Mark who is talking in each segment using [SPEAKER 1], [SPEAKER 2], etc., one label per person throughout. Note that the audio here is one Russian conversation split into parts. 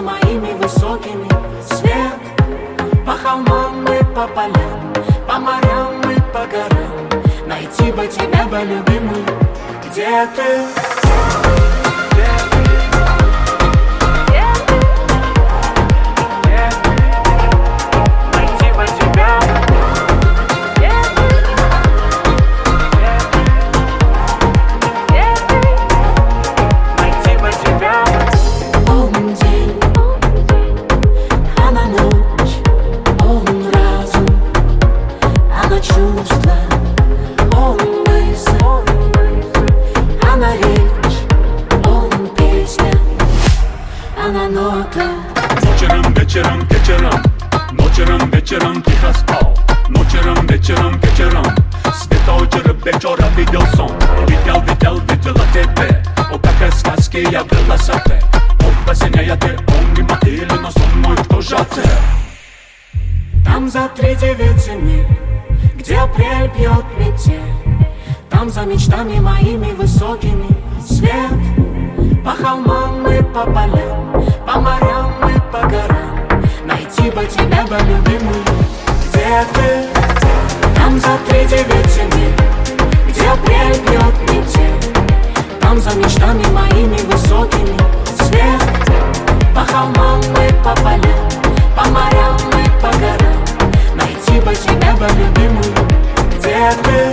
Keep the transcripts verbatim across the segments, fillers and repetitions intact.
[SPEAKER 1] моими высокими. Свет по холмам и по полям, по морям и по горам. Найти бы тебя бы, любимый, где ты?
[SPEAKER 2] Ночером, вечером, вечером, ночером, вечером тихо спал. Ночером, вечером, вечером, светочер вечера видел сон. Видел, видел, видела тебя. О, как из сказки явилась ты. О, посиняя ты, он мимо или, но сон мой, кто же ты?
[SPEAKER 1] Там за три девять земель, где апрель пьет метель. Там за мечтами моими высокими. Свет по холмам и по полям, по морям и по горам. Найти бы тебя бы, любимый, где ты? Там за три девять земель, где апрель пьет метель. Там за мечтами моими высокими. Свет по холмам и по полям, по морям и по горам. Найти бы тебя бы, любимый, где ты?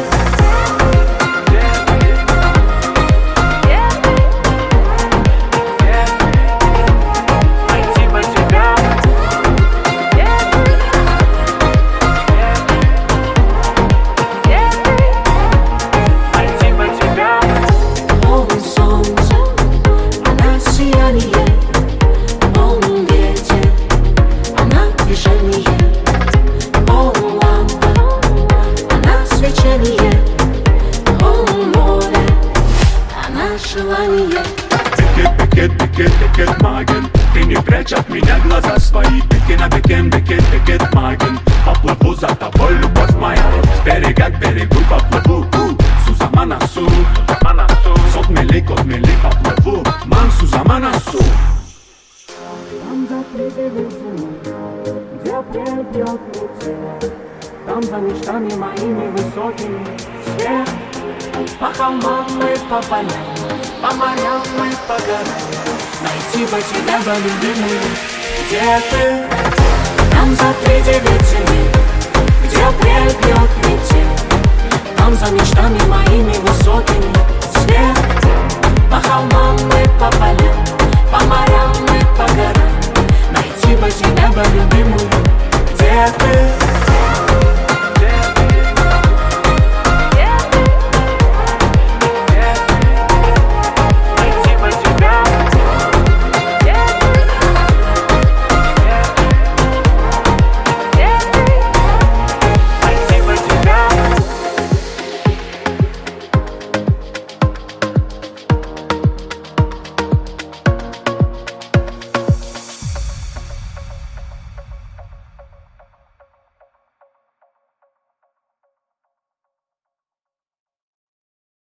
[SPEAKER 2] Бекет, бекет, бекет, бекет, маген. Ты не прячь от меня глаза свои. Беки на бекен, бекет, бекет, маген. Поплыву за тобой, любовь моя. С берега к берегу поплыву. Сузамана су, сот мели, кот мели, поплыву. Ман Сузамана су.
[SPEAKER 1] Там за предельными, где апрель пьет метель. Там за мечтами моими высокими. Свет по холмам и по полям, по морям и по горам. Найти бы тебя бы, любимый, где ты? Там за три девять земель, где апрель пьет метель. Там за мечтами моими высокими. Свет по холмам и по полям,